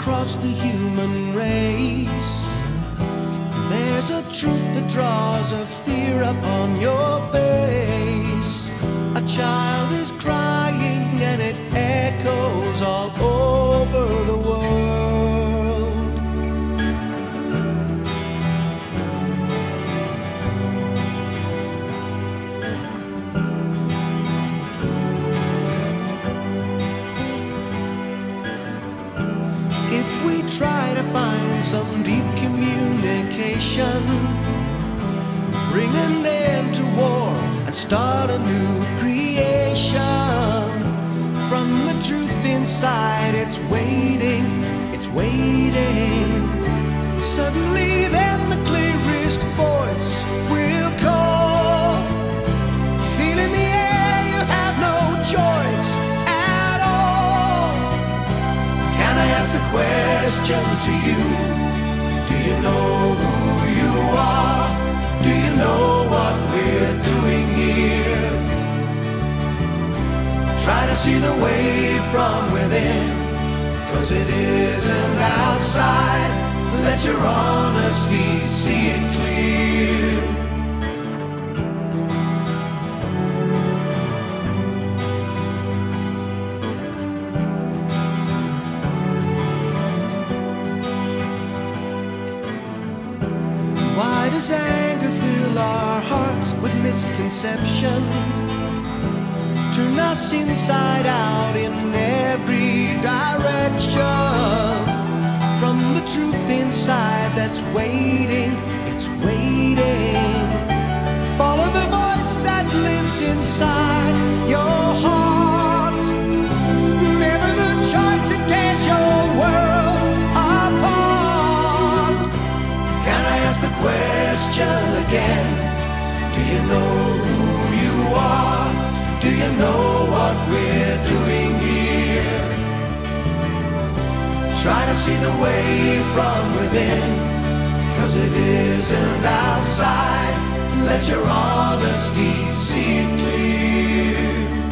across the human race. There's a truth that draws a fear upon your face. A child is crying and it echoes all over the world. If we try to find some deep communication, bring an end to war and start a new creation. From the truth inside, it's waiting, it's waiting. Suddenly then the clearest voice will call. Feel in the air, you have no choice at all. Can I ask the question to you? Do you know who you are? Do you know what we're doing here? Try to see the way from within, 'cause it isn't outside. Let your honesty see it clear. Why does anger fill our hearts with misconception? Turn us inside out in every direction. From the truth inside that's waiting, it's waiting. Follow the voice that lives inside your heart. Never the choice that tears your world apart. Can I ask the question again? Do you know who you are? Do you know what we're doing here? Try to see the way from within, 'cause it isn't outside. Let your honesty see it clear.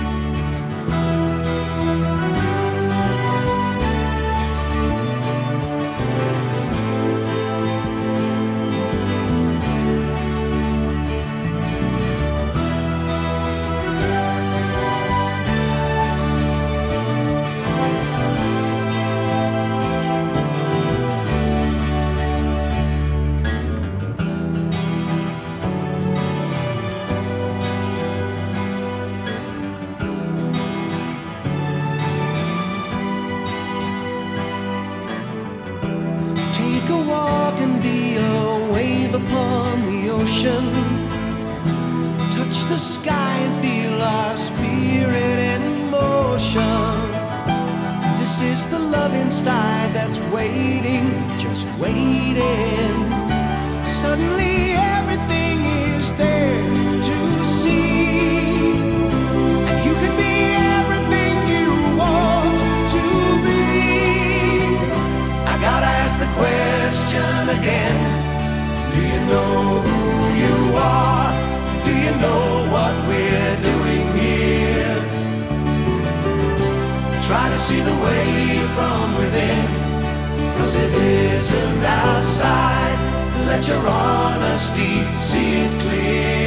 Take a walk and be a wave upon the ocean. Touch the sky and feel our spirit in motion. This is the love inside that's waiting, just waiting. Suddenly everything is there to see, and you can be everything you want to be. I gotta ask the question again. Do you know who you are? Do you know what we're doing here? Try to see the way from within, 'cause it isn't outside. Let your honesty see it clear.